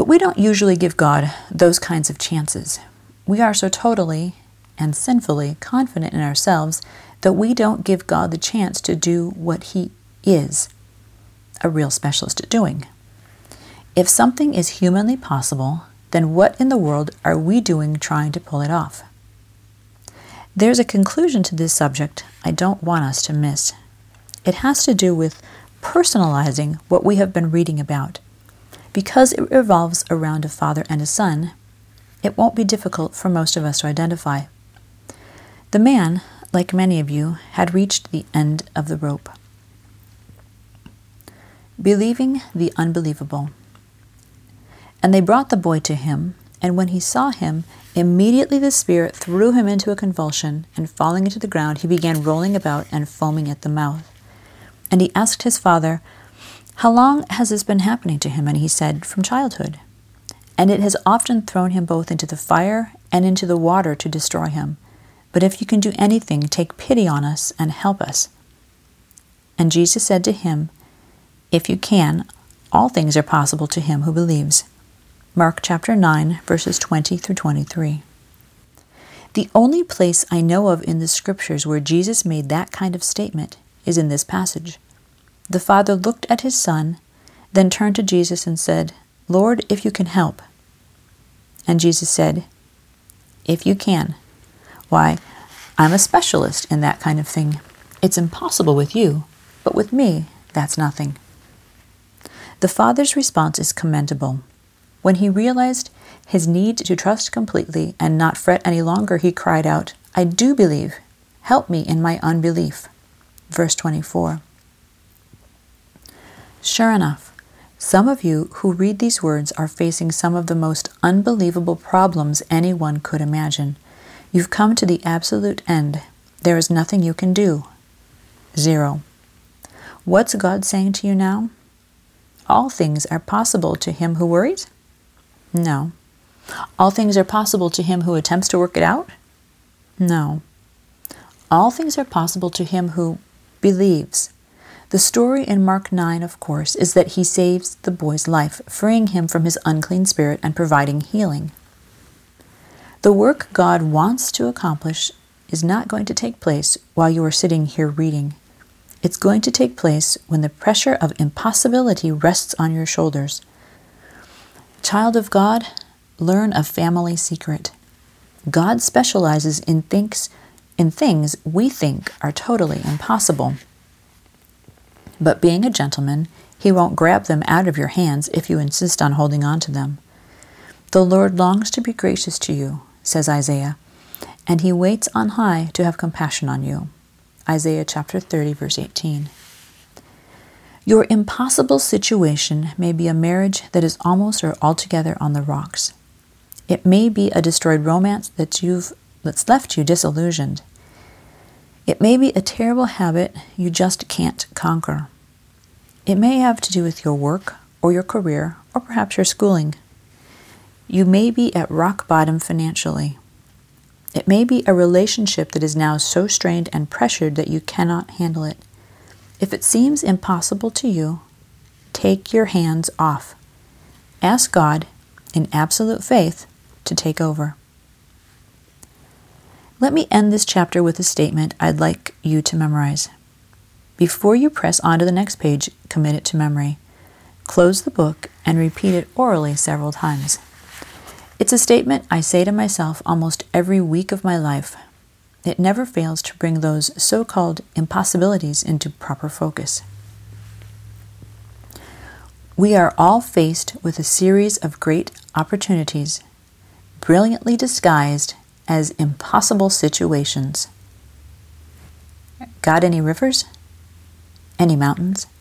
But we don't usually give God those kinds of chances. We are so totally and sinfully confident in ourselves that we don't give God the chance to do what He is a real specialist at doing. If something is humanly possible, then what in the world are we doing trying to pull it off? There's a conclusion to this subject I don't want us to miss. It has to do with personalizing what we have been reading about. Because it revolves around a father and a son, it won't be difficult for most of us to identify. The man, like many of you, had reached the end of the rope. Believing the unbelievable. And they brought the boy to him, and when he saw him, immediately the spirit threw him into a convulsion, and falling into the ground, he began rolling about and foaming at the mouth. And he asked his father, "How long has this been happening to him?" And he said, "From childhood. And it has often thrown him both into the fire and into the water to destroy him. But if you can do anything, take pity on us and help us." And Jesus said to him, "If you can, all things are possible to him who believes." Mark chapter 9, verses 20 through 23. The only place I know of in the scriptures where Jesus made that kind of statement is in this passage. The father looked at his son, then turned to Jesus and said, "Lord, if you can help." And Jesus said, "If you can. Why, I'm a specialist in that kind of thing. It's impossible with you, but with me, that's nothing." The father's response is commendable. When he realized his need to trust completely and not fret any longer, he cried out, "I do believe. Help me in my unbelief." Verse 24. Sure enough, some of you who read these words are facing some of the most unbelievable problems anyone could imagine. You've come to the absolute end. There is nothing you can do. Zero. What's God saying to you now? All things are possible to him who worries? No. All things are possible to him who attempts to work it out? No. All things are possible to him who believes. The story in Mark 9, of course, is that he saves the boy's life, freeing him from his unclean spirit and providing healing. The work God wants to accomplish is not going to take place while you are sitting here reading. It's going to take place when the pressure of impossibility rests on your shoulders. Child of God, learn a family secret. God specializes in things we think are totally impossible. But being a gentleman, he won't grab them out of your hands if you insist on holding on to them. The Lord longs to be gracious to you, says Isaiah, and he waits on high to have compassion on you. Isaiah chapter 30, verse 18. Your impossible situation may be a marriage that is almost or altogether on the rocks. It may be a destroyed romance that's left you disillusioned. It may be a terrible habit you just can't conquer. It may have to do with your work or your career or perhaps your schooling. You may be at rock bottom financially. It may be a relationship that is now so strained and pressured that you cannot handle it. If it seems impossible to you, take your hands off. Ask God, in absolute faith, to take over. Let me end this chapter with a statement I'd like you to memorize. Before you press on to the next page, commit it to memory. Close the book and repeat it orally several times. It's a statement I say to myself almost every week of my life. It never fails to bring those so-called impossibilities into proper focus. We are all faced with a series of great opportunities, brilliantly disguised as impossible situations. Got any rivers? Any mountains?